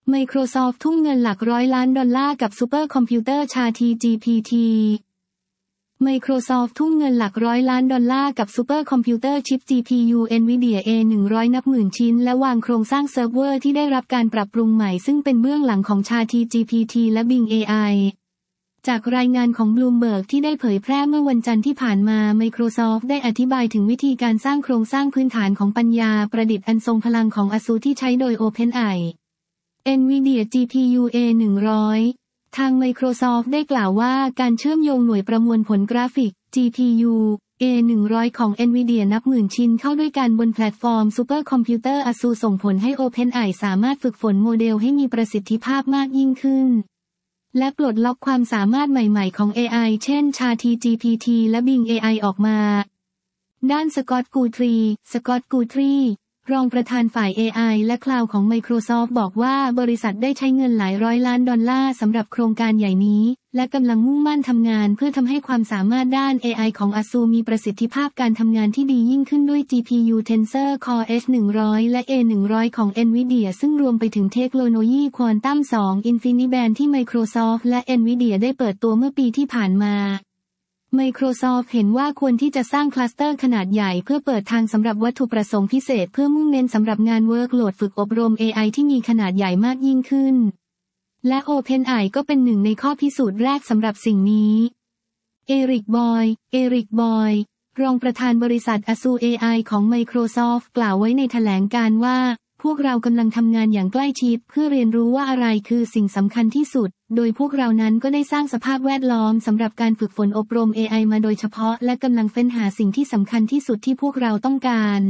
Microsoft ทุ่มเงินหลัก100 ล้านดอลลาร์กับซูเปอร์คอมพิวเตอร์ ChatGPT Microsoft ทุ่มเงินหลัก100 ล้านดอลลาร์กับซูเปอร์คอมพิวเตอร์ชิป GPU NVIDIA A100 นับหมื่นชิ้นและวางโครงสร้างเซิร์ฟเวอร์ที่ได้รับการปรับปรุงใหม่ซึ่งเป็นเบื้องหลังของ ChatGPT และ Bing AI จากรายงานของ Bloomberg ที่ได้เผยแพร่เมื่อวันจันทร์ที่ผ่านมา Microsoft ได้อธิบายถึงวิธีการสร้างโครงสร้างพื้นฐานของปัญญาประดิษฐ์อันทรงพลังของ Azure ที่ใช้โดย OpenAI NVIDIA GPU A100 ทาง Microsoft ได้กล่าวว่าการเชื่อมโยงหน่วยประมวลผลกราฟิก GPU A100 ของ NVIDIA นับหมื่นชิ้นเข้าด้วยกันบนแพลตฟอร์มซูเปอร์คอมพิวเตอร์ Azure ส่งผลให้ OpenAI สามารถฝึกฝนโมเดลให้มีประสิทธิภาพมากยิ่งขึ้นและปลดล็อกความสามารถใหม่ๆของ AI เช่น ChatGPT และ Bing AI ออกมาด้านสกอตต์ กูทรีรองประธานฝ่าย AI และคลาวด์ของ Microsoft บอกว่าบริษัทได้ใช้เงินหลายร้อยล้านดอลลาร์สำหรับโครงการใหญ่นี้และกำลังมุ่งมั่นทำงานเพื่อทำให้ความสามารถด้าน AI ของ Azure มีประสิทธิภาพการทำงานที่ดียิ่งขึ้นด้วย GPU Tensor Core H100 และ A100 ของ NVIDIA ซึ่งรวมไปถึงเทคโนโลยีควอนตัม2 InfiniBand ที่ Microsoft และ NVIDIA ได้เปิดตัวเมื่อปีที่ผ่านมาMicrosoft เห็นว่าควรที่จะสร้างคลัสเตอร์ขนาดใหญ่เพื่อเปิดทางสำหรับวัตถุประสงค์พิเศษเพื่อมุ่งเน้นสำหรับงานเวิร์กโหลดฝึกอบรม AI ที่มีขนาดใหญ่มากยิ่งขึ้นและ OpenAI ก็เป็นหนึ่งในข้อพิสูจน์แรกสำหรับสิ่งนี้เอริกบอยรองประธานบริษัท Azure AI ของ Microsoft กล่าวไว้ในแถลงการณ์ว่าพวกเรากำลังทำงานอย่างใกล้ชิดเพื่อเรียนรู้ว่าอะไรคือสิ่งสำคัญที่สุดโดยพวกเรานั้นก็ได้สร้างสภาพแวดล้อมสำหรับการฝึกฝนอบรม AI มาโดยเฉพาะและกำลังเฟ้นหาสิ่งที่สำคัญที่สุดที่พวกเราต้องการ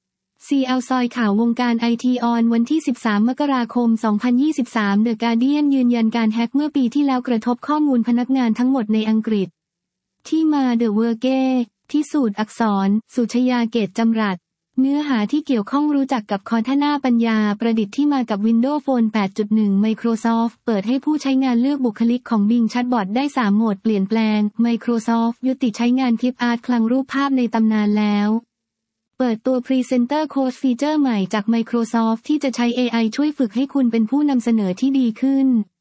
CL ซอยข่าววงการ IT on วันที่ 13 มกราคม 2023 The Guardian ยืนยันการแฮ็กเมื่อปีที่แล้วกระทบข้อมูลพนักงานทั้งหมดในอังกฤษที่มา The Verge พิสูจน์อักษรสุชยาเกตจำรัดเนื้อหาที่เกี่ยวข้องรู้จักกับคอร์ทาน่าปัญญาประดิษฐ์ที่มากับ Windows Phone 8.1 Microsoft เปิดให้ผู้ใช้งานเลือกบุคลิกของ Bing Chatbot ได้3โหมดเปลี่ยนแปลง Microsoft ยุติใช้งานคลิปอาร์ตคลังรูปภาพในตำนานแล้วเปิดตัว Presenter Coach ฟีเจอร์ใหม่จาก Microsoft ที่จะใช้ AI ช่วยฝึกให้คุณเป็นผู้นำเสนอที่ดีขึ้น